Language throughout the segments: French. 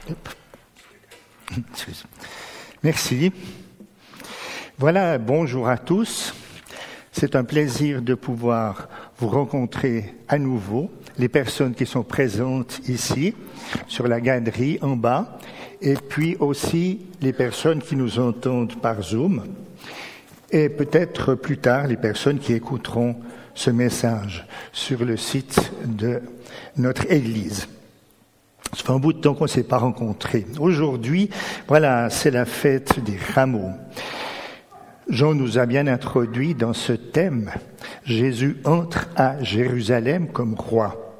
Merci. Voilà, bonjour à tous. C'est un plaisir de pouvoir vous rencontrer à nouveau, les personnes qui sont présentes ici, sur la galerie en bas, et puis aussi les personnes qui nous entendent par Zoom, et peut-être plus tard les personnes qui écouteront ce message sur le site de notre Église. Ça fait un bout de temps qu'on ne s'est pas rencontrés. Aujourd'hui, voilà, c'est la fête des rameaux. Jean nous a bien introduit dans ce thème. Jésus entre à Jérusalem comme roi.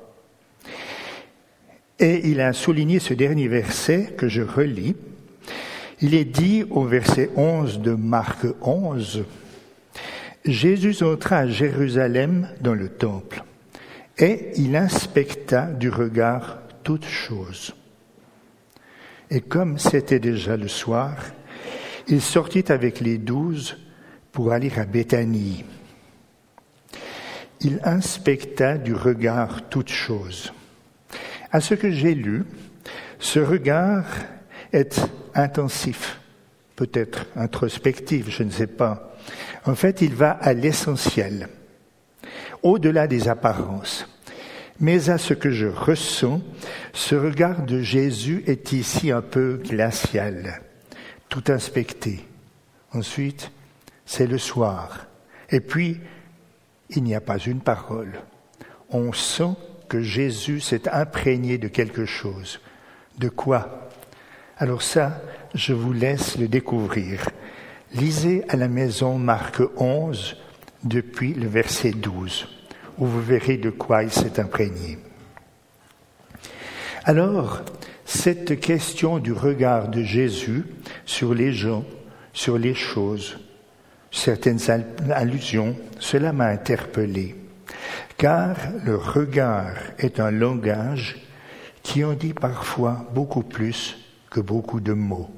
Et il a souligné ce dernier verset que je relis. Il est dit au verset 11 de Marc 11, « Jésus entra à Jérusalem dans le temple, et il inspecta du regard toutes choses. Et comme c'était déjà le soir, il sortit avec les 12 pour aller à Béthanie. Il inspecta du regard toutes choses. À ce que j'ai lu, ce regard est intensif, peut-être introspectif, je ne sais pas. En fait, il va à l'essentiel, au-delà des apparences. Mais à ce que je ressens, ce regard de Jésus est ici un peu glacial, tout inspecté. Ensuite, c'est le soir. Et puis, il n'y a pas une parole. On sent que Jésus s'est imprégné de quelque chose. De quoi? Alors ça, je vous laisse le découvrir. Lisez à la maison Marc 11 depuis le verset 12. Où vous verrez de quoi il s'est imprégné. Alors, cette question du regard de Jésus sur les gens, sur les choses, certaines allusions, cela m'a interpellé, car le regard est un langage qui en dit parfois beaucoup plus que beaucoup de mots.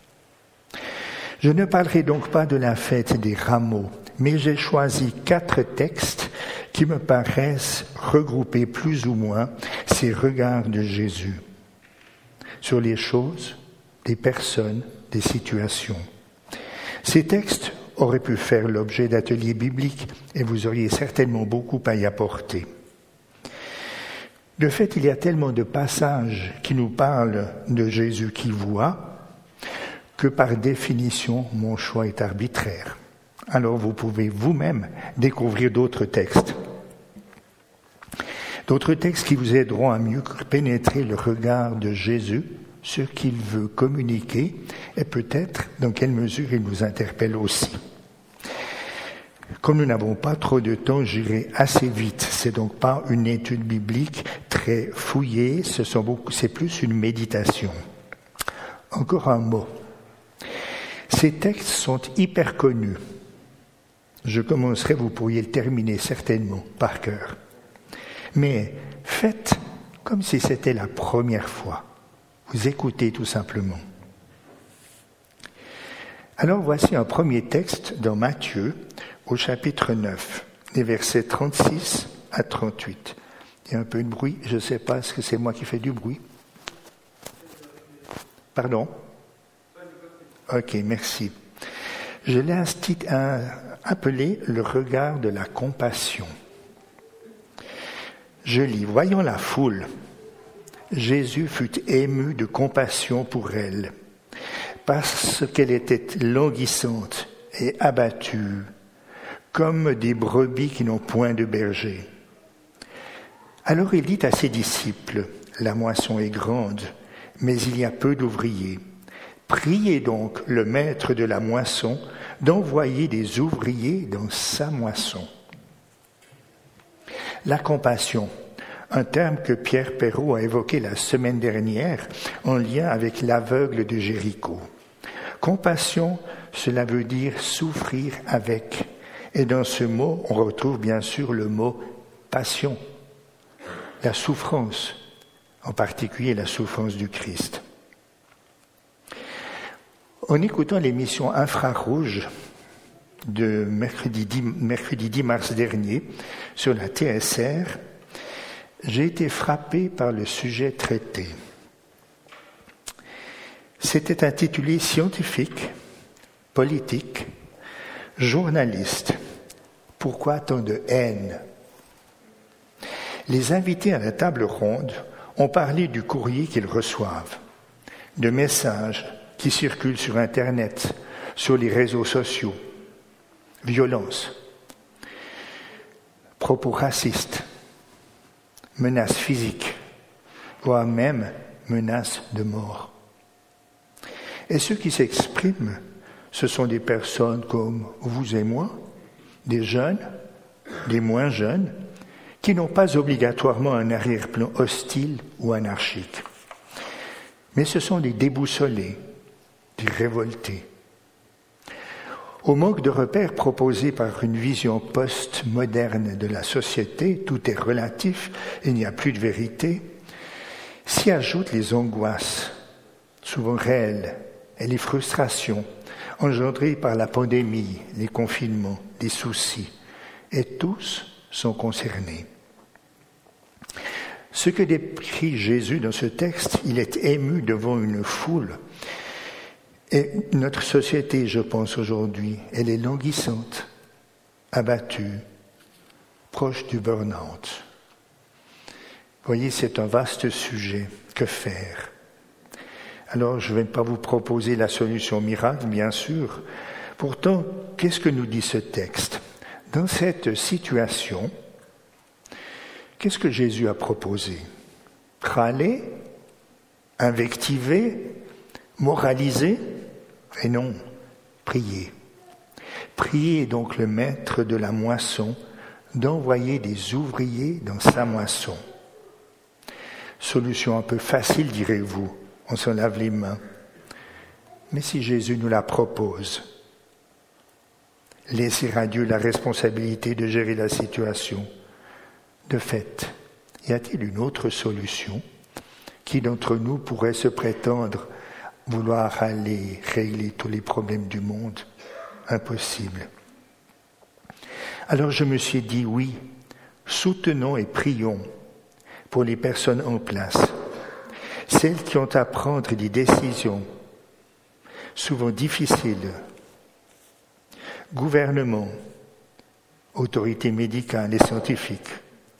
Je ne parlerai donc pas de la fête des rameaux, mais j'ai choisi 4 textes qui me paraissent regrouper plus ou moins ces regards de Jésus sur les choses, des personnes, des situations. Ces textes auraient pu faire l'objet d'ateliers bibliques et vous auriez certainement beaucoup à y apporter. De fait, il y a tellement de passages qui nous parlent de Jésus qui voit que par définition, mon choix est arbitraire. Alors vous pouvez vous-même découvrir d'autres textes. D'autres textes qui vous aideront à mieux pénétrer le regard de Jésus, ce qu'il veut communiquer, et peut-être dans quelle mesure il nous interpelle aussi. Comme nous n'avons pas trop de temps, j'irai assez vite. C'est donc pas une étude biblique très fouillée, c'est plus une méditation. Encore un mot. Ces textes sont hyper connus. Je commencerai, vous pourriez le terminer certainement par cœur. Mais faites comme si c'était la première fois. Vous écoutez tout simplement. Alors voici un premier texte dans Matthieu, au chapitre 9, les versets 36 à 38. Il y a un peu de bruit, je ne sais pas, est-ce que c'est moi qui fais du bruit? Pardon? Ok, merci. Je l'ai appelé le regard de la compassion. Je lis, voyant la foule, Jésus fut ému de compassion pour elle, parce qu'elle était languissante et abattue, comme des brebis qui n'ont point de berger. Alors il dit à ses disciples, la moisson est grande, mais il y a peu d'ouvriers. Priez donc le maître de la moisson d'envoyer des ouvriers dans sa moisson. La compassion, un terme que Pierre Perrault a évoqué la semaine dernière en lien avec l'aveugle de Jéricho. Compassion, cela veut dire souffrir avec. Et dans ce mot, on retrouve bien sûr le mot passion, la souffrance, en particulier la souffrance du Christ. En écoutant l'émission Infrarouge de mercredi 10 mars dernier sur la TSR, j'ai été frappé par le sujet traité. C'était intitulé « Scientifique, politique, journaliste. Pourquoi tant de haine ?» Les invités à la table ronde ont parlé du courrier qu'ils reçoivent, de messages qui circulent sur Internet, sur les réseaux sociaux, violence, propos racistes, menaces physiques, voire même menaces de mort. Et ceux qui s'expriment, ce sont des personnes comme vous et moi, des jeunes, des moins jeunes, qui n'ont pas obligatoirement un arrière-plan hostile ou anarchique. Mais ce sont des déboussolés, des révoltés. Au manque de repères proposés par une vision post-moderne de la société, tout est relatif, il n'y a plus de vérité, s'y ajoutent les angoisses, souvent réelles, et les frustrations engendrées par la pandémie, les confinements, les soucis, et tous sont concernés. Ce que décrit Jésus dans ce texte, il est ému devant une foule. Et notre société, je pense aujourd'hui, elle est languissante, abattue, proche du burn-out. Vous voyez, c'est un vaste sujet. Que faire ? Alors, je ne vais pas vous proposer la solution miracle, bien sûr. Pourtant, qu'est-ce que nous dit ce texte ? Dans cette situation, qu'est-ce que Jésus a proposé ? Râler ? Invectiver ? Moraliser ? Et non, prier. Prier est donc le maître de la moisson d'envoyer des ouvriers dans sa moisson. Solution un peu facile, direz-vous, on s'en lave les mains. Mais si Jésus nous la propose, laisser à Dieu la responsabilité de gérer la situation, de fait, y a-t-il une autre solution ? Qui d'entre nous pourrait se prétendre vouloir aller régler tous les problèmes du monde ? Impossible. Alors je me suis dit, oui, soutenons et prions pour les personnes en place, celles qui ont à prendre des décisions, souvent difficiles, gouvernement, autorités médicales et scientifiques.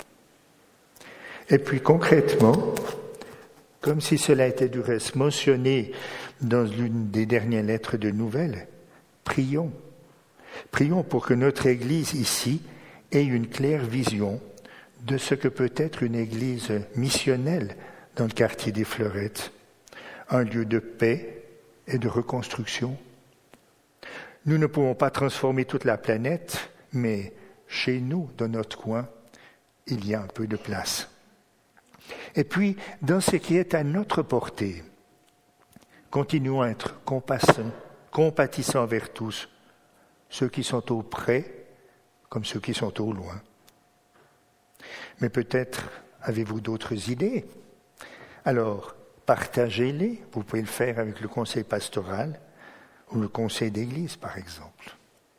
Et puis concrètement, comme si cela était du reste mentionné dans l'une des dernières lettres de Nouvelles, prions. Prions pour que notre Église ici ait une claire vision de ce que peut être une Église missionnelle dans le quartier des Fleurettes, un lieu de paix et de reconstruction. Nous ne pouvons pas transformer toute la planète, mais chez nous, dans notre coin, il y a un peu de place. Et puis, dans ce qui est à notre portée, continuons à être compatissants envers tous, ceux qui sont au près comme ceux qui sont au loin. Mais peut-être avez-vous d'autres idées ? Alors, partagez-les. Vous pouvez le faire avec le conseil pastoral ou le conseil d'église, par exemple.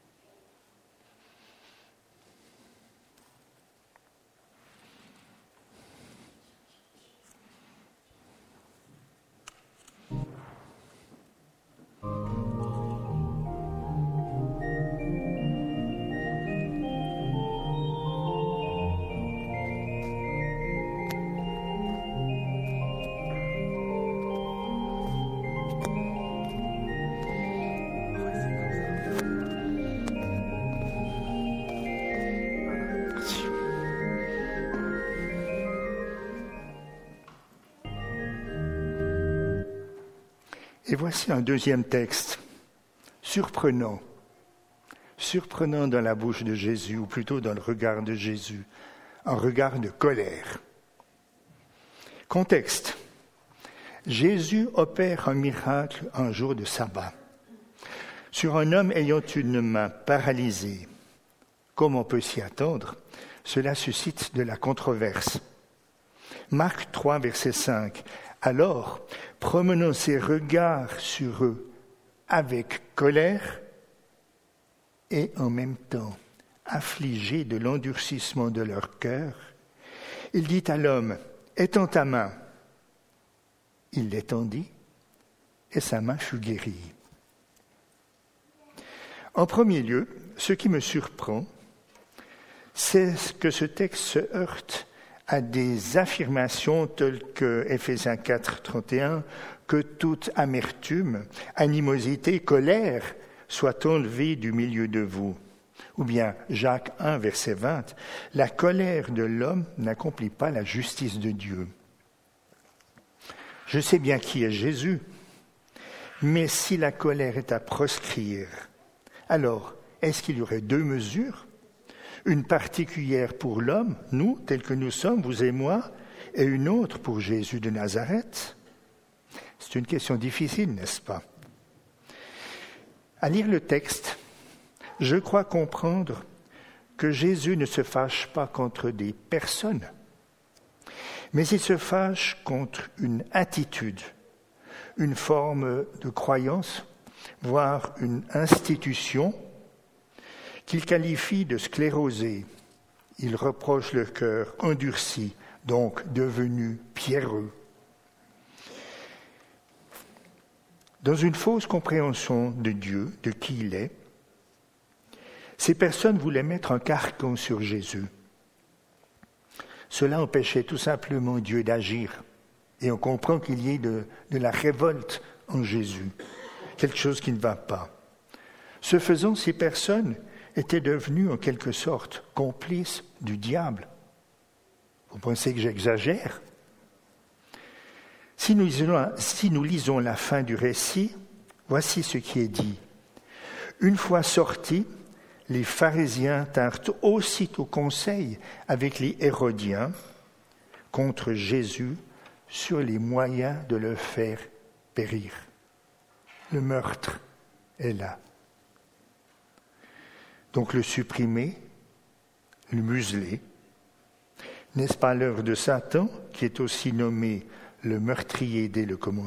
Et voici un deuxième texte, surprenant dans la bouche de Jésus, ou plutôt dans le regard de Jésus, un regard de colère. Contexte. Jésus opère un miracle un jour de sabbat sur un homme ayant une main paralysée. Comme on peut s'y attendre, cela suscite de la controverse. Marc 3, verset 5. Alors, promenant ses regards sur eux avec colère et en même temps affligé de l'endurcissement de leur cœur, il dit à l'homme, « Étends ta main. » Il l'étendit et sa main fut guérie. En premier lieu, ce qui me surprend, c'est que ce texte se heurte à des affirmations telles que Éphésiens 4, 31, que toute amertume, animosité, colère soit enlevée du milieu de vous. Ou bien Jacques 1, verset 20, la colère de l'homme n'accomplit pas la justice de Dieu. Je sais bien qui est Jésus, mais si la colère est à proscrire, alors est-ce qu'il y aurait deux mesures ? Une particulière pour l'homme, nous, tels que nous sommes, vous et moi, et une autre pour Jésus de Nazareth ? C'est une question difficile, n'est-ce pas ? À lire le texte, je crois comprendre que Jésus ne se fâche pas contre des personnes, mais il se fâche contre une attitude, une forme de croyance, voire une institution qu'il qualifie de sclérosée. Il reproche le cœur endurci, donc devenu pierreux. Dans une fausse compréhension de Dieu, de qui il est, ces personnes voulaient mettre un carcan sur Jésus. Cela empêchait tout simplement Dieu d'agir. Et on comprend qu'il y ait de la révolte en Jésus, quelque chose qui ne va pas. Ce faisant, ces personnes étaient devenues en quelque sorte complices du diable. Vous pensez que j'exagère ? Si nous lisons la fin du récit, voici ce qui est dit. Une fois sortis, les pharisiens tinrent aussitôt conseil avec les Hérodiens contre Jésus sur les moyens de le faire périr. Le meurtre est là. Donc le supprimer, le museler. N'est-ce pas l'œuvre de Satan, qui est aussi nommé le meurtrier dès le commencement ?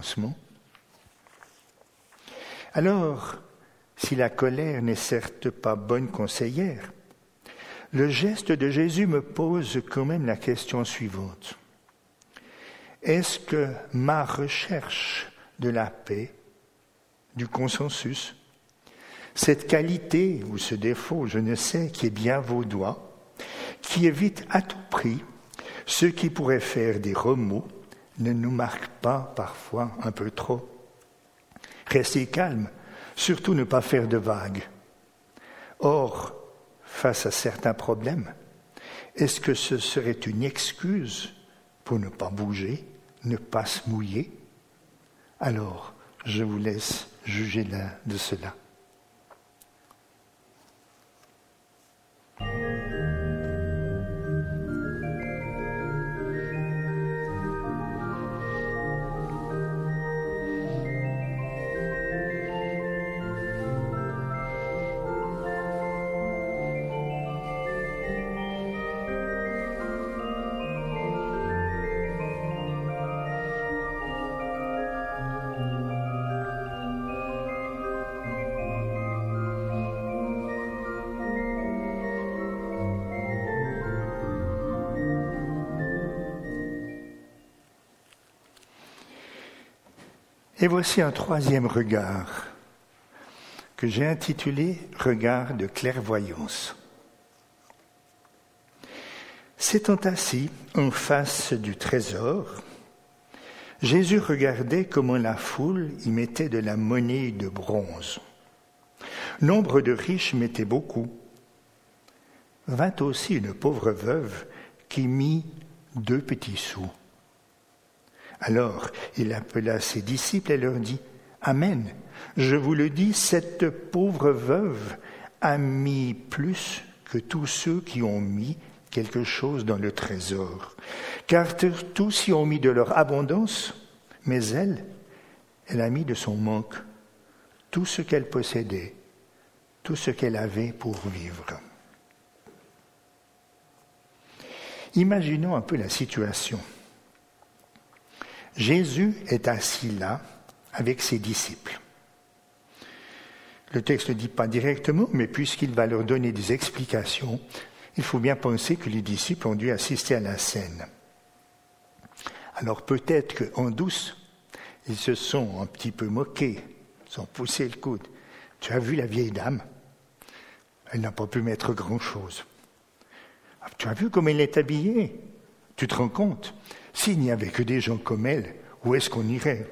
Alors, si la colère n'est certes pas bonne conseillère, le geste de Jésus me pose quand même la question suivante. Est-ce que ma recherche de la paix, du consensus, cette qualité ou ce défaut, je ne sais, qui est bien vaudois, qui évite à tout prix ce qui pourrait faire des remous, ne nous marque pas parfois un peu trop? Rester calme, surtout ne pas faire de vagues. Or, face à certains problèmes, est-ce que ce serait une excuse pour ne pas bouger, ne pas se mouiller? Alors, je vous laisse juger de cela. Et voici un troisième regard que j'ai intitulé « Regard de clairvoyance ». S'étant assis en face du trésor, Jésus regardait comment la foule y mettait de la monnaie de bronze. Nombre de riches mettaient beaucoup. Vint aussi une pauvre veuve qui mit 2 petits sous. Alors il appela ses disciples et leur dit « Amen, je vous le dis, cette pauvre veuve a mis plus que tous ceux qui ont mis quelque chose dans le trésor. Car tous y ont mis de leur abondance, mais elle a mis de son manque tout ce qu'elle possédait, tout ce qu'elle avait pour vivre. » Imaginons un peu la situation. Jésus est assis là avec ses disciples. Le texte ne dit pas directement, mais puisqu'il va leur donner des explications, il faut bien penser que les disciples ont dû assister à la scène. Alors peut-être qu'en douce, Ils se sont un petit peu moqués, ils ont poussé le coude. Tu as vu la vieille dame? Elle n'a pas pu mettre grand-chose. Ah, tu as vu comme elle est habillée? Tu te rends compte? S'il n'y avait que des gens comme elle, où est-ce qu'on irait?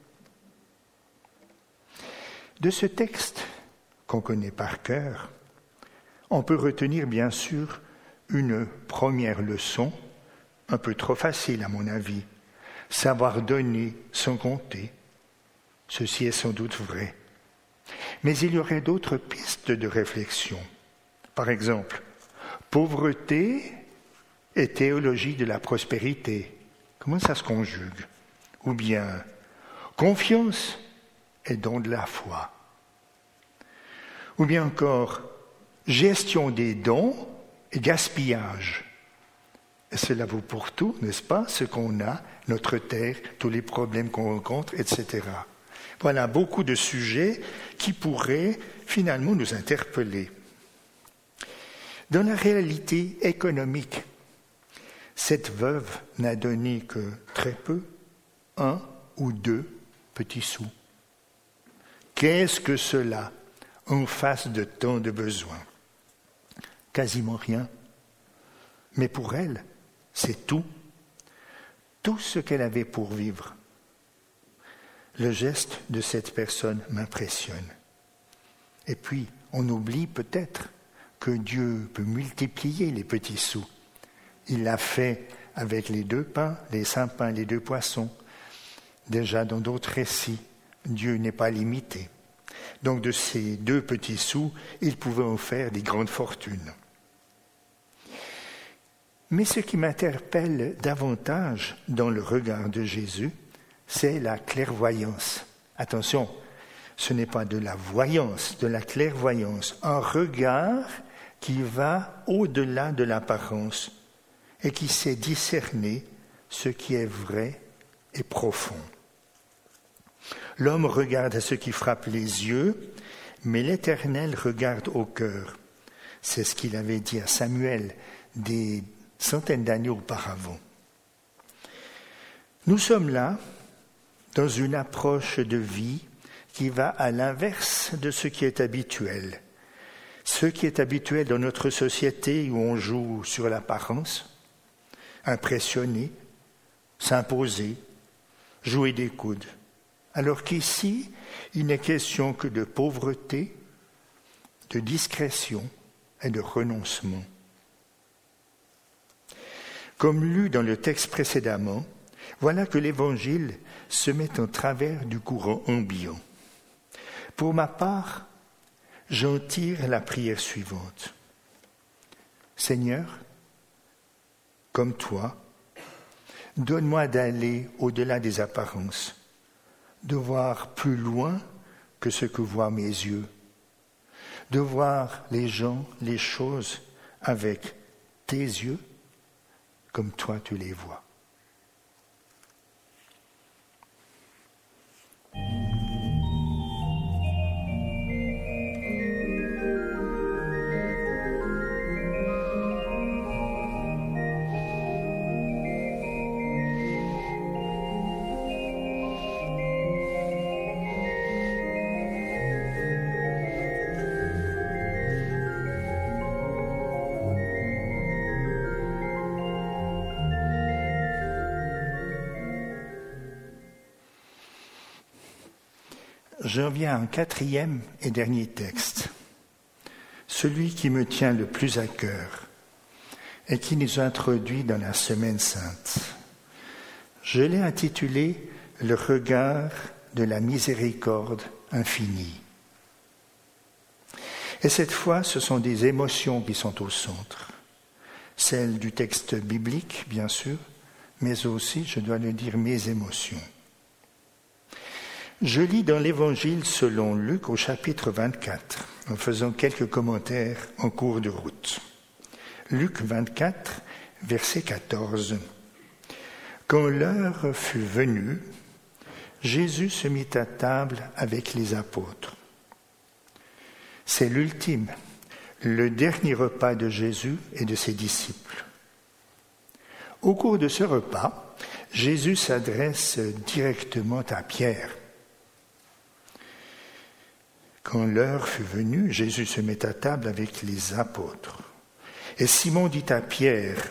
De ce texte qu'on connaît par cœur, on peut retenir bien sûr une première leçon, un peu trop facile à mon avis. Savoir donner sans compter. Ceci est sans doute vrai. Mais il y aurait d'autres pistes de réflexion. Par exemple, pauvreté et théologie de la prospérité. Comment ça se conjugue? Ou bien confiance et don de la foi. Ou bien encore gestion des dons et gaspillage. Et cela vaut pour tout, n'est-ce pas? Ce qu'on a, notre terre, tous les problèmes qu'on rencontre, etc. Voilà beaucoup de sujets qui pourraient finalement nous interpeller. Dans la réalité économique, cette veuve n'a donné que très peu, 1 ou 2 petits sous. Qu'est-ce que cela en face de tant de besoins? Quasiment rien. Mais pour elle, c'est tout ce qu'elle avait pour vivre. Le geste de cette personne m'impressionne. Et puis, on oublie peut-être que Dieu peut multiplier les petits sous. Il l'a fait avec les 2 pains, les 5 pains, les 2 poissons. Déjà dans d'autres récits, Dieu n'est pas limité. Donc de ces 2 petits sous, il pouvait en faire des grandes fortunes. Mais ce qui m'interpelle davantage dans le regard de Jésus, c'est la clairvoyance. Attention, ce n'est pas de la voyance, de la clairvoyance. Un regard qui va au-delà de l'apparence et qui sait discerner ce qui est vrai et profond. L'homme regarde à ce qui frappe les yeux, mais l'Éternel regarde au cœur. C'est ce qu'il avait dit à Samuel des centaines d'années auparavant. Nous sommes là dans une approche de vie qui va à l'inverse de ce qui est habituel. Ce qui est habituel dans notre société où on joue sur l'apparence, impressionner, s'imposer, jouer des coudes. Alors qu'ici, il n'est question que de pauvreté, de discrétion et de renoncement. Comme lu dans le texte précédemment, voilà que l'Évangile se met en travers du courant ambiant. Pour ma part, j'en tire la prière suivante. Seigneur, comme toi, donne-moi d'aller au-delà des apparences, de voir plus loin que ce que voient mes yeux, de voir les gens, les choses avec tes yeux, comme toi tu les vois. J'en viens à un 4e et dernier texte, celui qui me tient le plus à cœur et qui nous introduit dans la Semaine Sainte. Je l'ai intitulé « Le regard de la miséricorde infinie ». Et cette fois, ce sont des émotions qui sont au centre. Celles du texte biblique, bien sûr, mais aussi, je dois le dire, mes émotions. Je lis dans l'Évangile selon Luc au chapitre 24, en faisant quelques commentaires en cours de route. Luc 24, verset 14. Quand l'heure fut venue, Jésus se mit à table avec les apôtres. C'est l'ultime, le dernier repas de Jésus et de ses disciples. Au cours de ce repas, Jésus s'adresse directement à Pierre. Quand l'heure fut venue, Jésus se met à table avec les apôtres. Et Jésus dit à Pierre,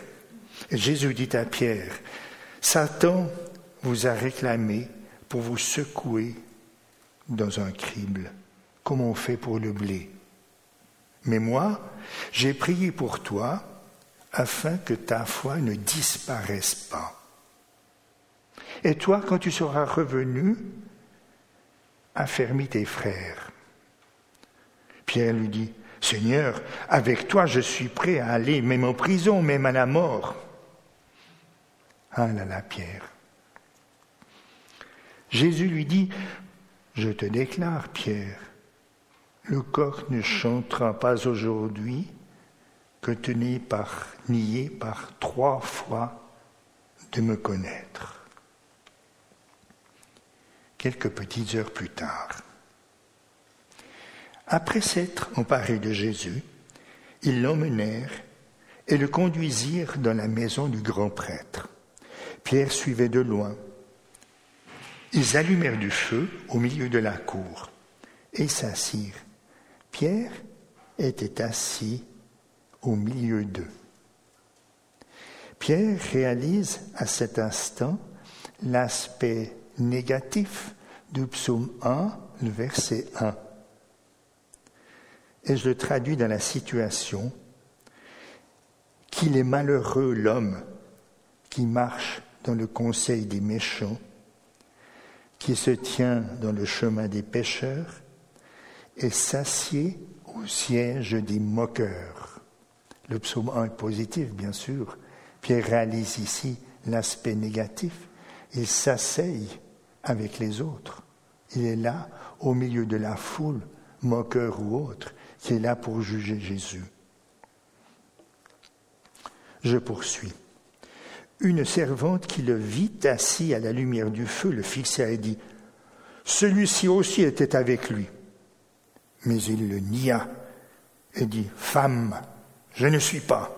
Satan vous a réclamé pour vous secouer dans un crible, comme on fait pour le blé. Mais moi, j'ai prié pour toi afin que ta foi ne disparaisse pas. Et toi, quand tu seras revenu, affermis tes frères. Pierre lui dit, Seigneur, avec toi je suis prêt à aller même en prison, même à la mort. Ah là là, Pierre. Jésus lui dit, je te déclare, Pierre, le coq ne chantera pas aujourd'hui que tu n'aies nié par 3 fois de me connaître. Quelques petites heures plus tard, après s'être emparés de Jésus, ils l'emmenèrent et le conduisirent dans la maison du grand prêtre. Pierre suivait de loin. Ils allumèrent du feu au milieu de la cour et s'assirent. Pierre était assis au milieu d'eux. Pierre réalise à cet instant l'aspect négatif du psaume 1, le verset 1. Et je le traduis dans la situation qu'il est malheureux l'homme qui marche dans le conseil des méchants, qui se tient dans le chemin des pécheurs et s'assied au siège des moqueurs. Le psaume 1 est positif, bien sûr. Pierre réalise ici l'aspect négatif. Il s'asseye avec les autres. Il est là, au milieu de la foule, moqueur ou autre, qui est là pour juger Jésus. Je poursuis. Une servante qui le vit assis à la lumière du feu le fixa et dit « Celui-ci aussi était avec lui. » Mais il le nia et dit « Femme, je ne suis pas. »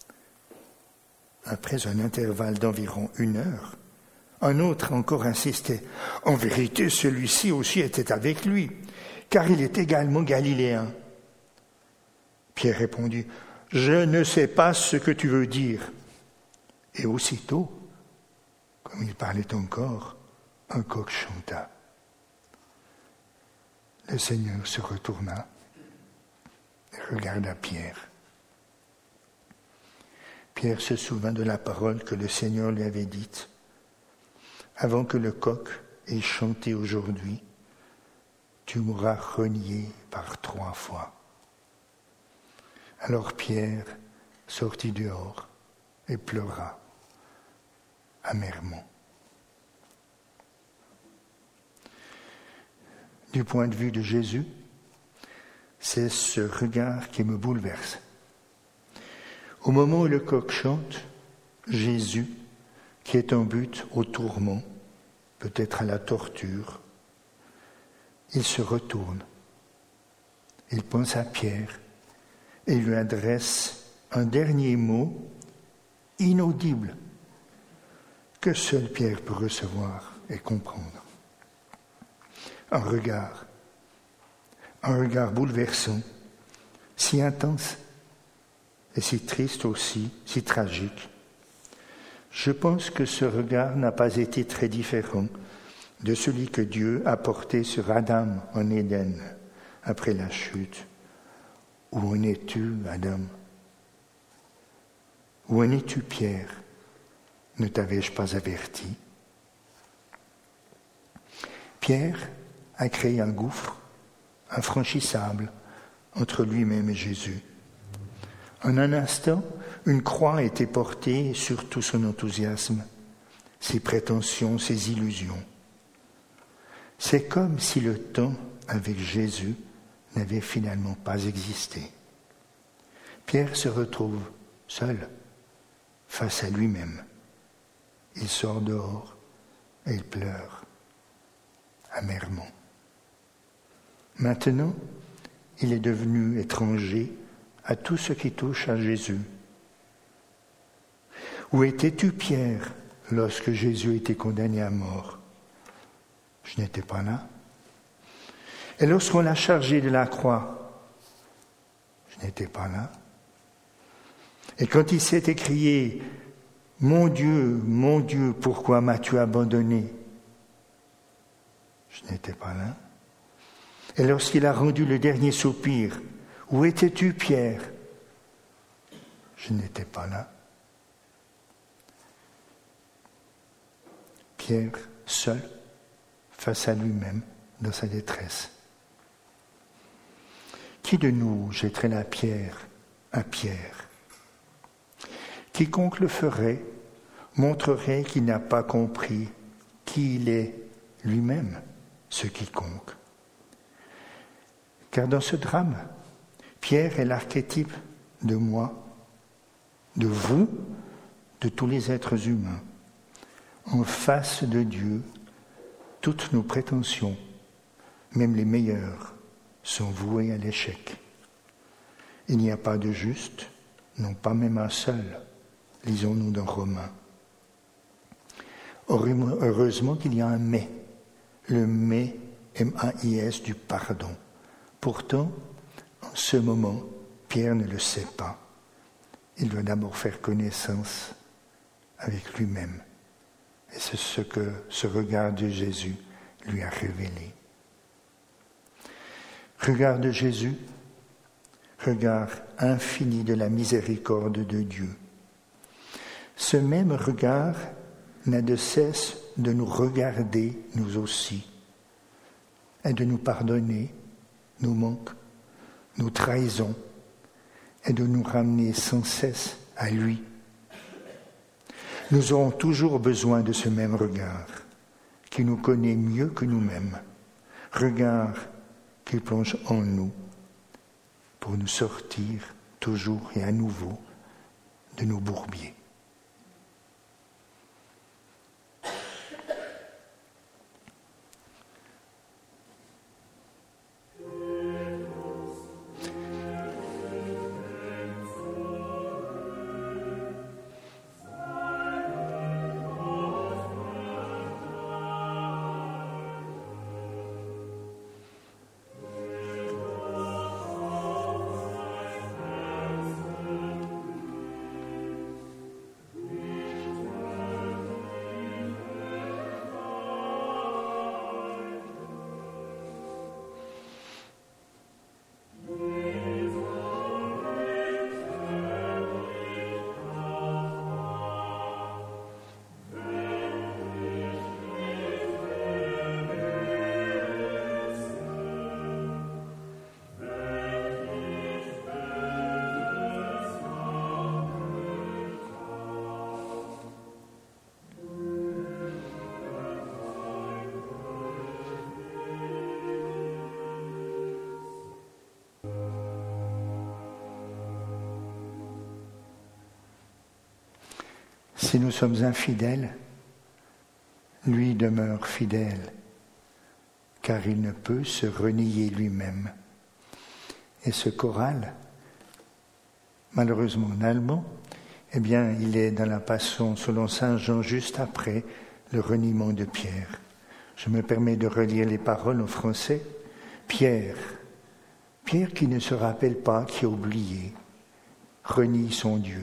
Après un intervalle d'environ 1 heure, un autre encore insistait « En vérité, celui-ci aussi était avec lui, car il est également galiléen. » Pierre répondit « Je ne sais pas ce que tu veux dire. » Et aussitôt, comme il parlait encore, un coq chanta. Le Seigneur se retourna et regarda Pierre. Pierre se souvint de la parole que le Seigneur lui avait dite. Avant que le coq ait chanté aujourd'hui, tu m'auras renié par 3 fois. Alors Pierre sortit dehors et pleura amèrement. Du point de vue de Jésus, c'est ce regard qui me bouleverse. Au moment où le coq chante, Jésus, qui est en butte au tourment, peut-être à la torture, il se retourne. Il pense à Pierre et lui adresse un dernier mot inaudible que seul Pierre peut recevoir et comprendre. Un regard bouleversant, si intense et si triste aussi, si tragique. Je pense que ce regard n'a pas été très différent de celui que Dieu a porté sur Adam en Éden après la chute. Où en es-tu, Adam? Où en es-tu, Pierre? Ne t'avais-je pas averti? Pierre a créé un gouffre infranchissable entre lui-même et Jésus. En un instant, une croix a été portée sur tout son enthousiasme, ses prétentions, ses illusions. C'est comme si le temps avec Jésus n'avait finalement pas existé. Pierre se retrouve seul, face à lui-même. Il sort dehors et il pleure amèrement. Maintenant, il est devenu étranger à tout ce qui touche à Jésus. Où étais-tu, Pierre, lorsque Jésus était condamné à mort? Je n'étais pas là. Et lorsqu'on l'a chargé de la croix, je n'étais pas là. Et quand il s'est écrié « Mon Dieu, pourquoi m'as-tu abandonné ?» Je n'étais pas là. Et lorsqu'il a rendu le dernier soupir, « Où étais-tu, Pierre ?» Je n'étais pas là. Pierre, seul, face à lui-même, dans sa détresse. Qui de nous jetterait la pierre à Pierre? Quiconque le ferait montrerait qu'il n'a pas compris qui il est lui-même, ce quiconque. Car dans ce drame, Pierre est l'archétype de moi, de vous, de tous les êtres humains. En face de Dieu, toutes nos prétentions, même les meilleures, sont vouées à l'échec. Il n'y a pas de juste, non pas même un seul, lisons-nous dans Romains. Heureusement qu'il y a un mais, le mais, M-A-I-S, du pardon. Pourtant, en ce moment, Pierre ne le sait pas. Il doit d'abord faire connaissance avec lui-même. Et c'est ce que ce regard de Jésus lui a révélé. Regard de Jésus, regard infini de la miséricorde de Dieu. Ce même regard n'a de cesse de nous regarder, nous aussi, et de nous pardonner nos manques, nos trahisons, et de nous ramener sans cesse à lui. Nous aurons toujours besoin de ce même regard, qui nous connaît mieux que nous-mêmes, regard qui plonge en nous, pour nous sortir toujours et à nouveau de nos bourbiers. Si nous sommes infidèles, lui demeure fidèle, car il ne peut se renier lui-même. Et ce choral, malheureusement en allemand, eh bien, il est dans la Passion selon saint Jean juste après le reniement de Pierre. Je me permets de relire les paroles en français. Pierre qui ne se rappelle pas, qui a oublié, renie son Dieu.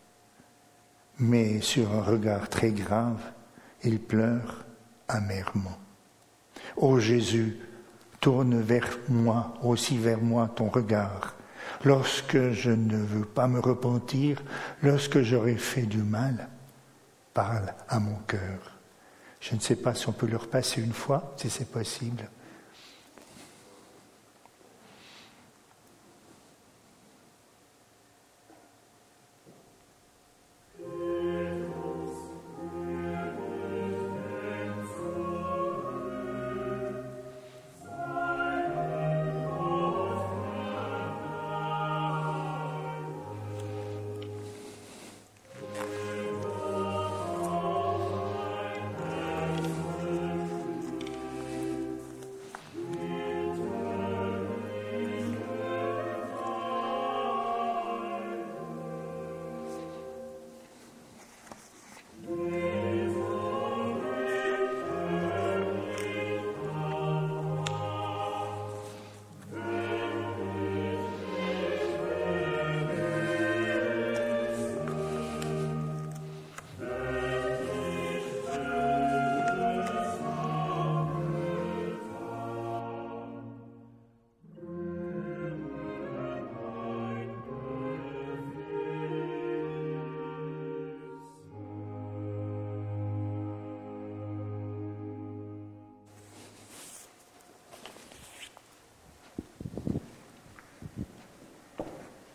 Mais sur un regard très grave, il pleure amèrement. Ô Jésus, tourne aussi vers moi ton regard. Lorsque je ne veux pas me repentir, lorsque j'aurai fait du mal, parle à mon cœur. Je ne sais pas si on peut le repasser une fois, si c'est possible.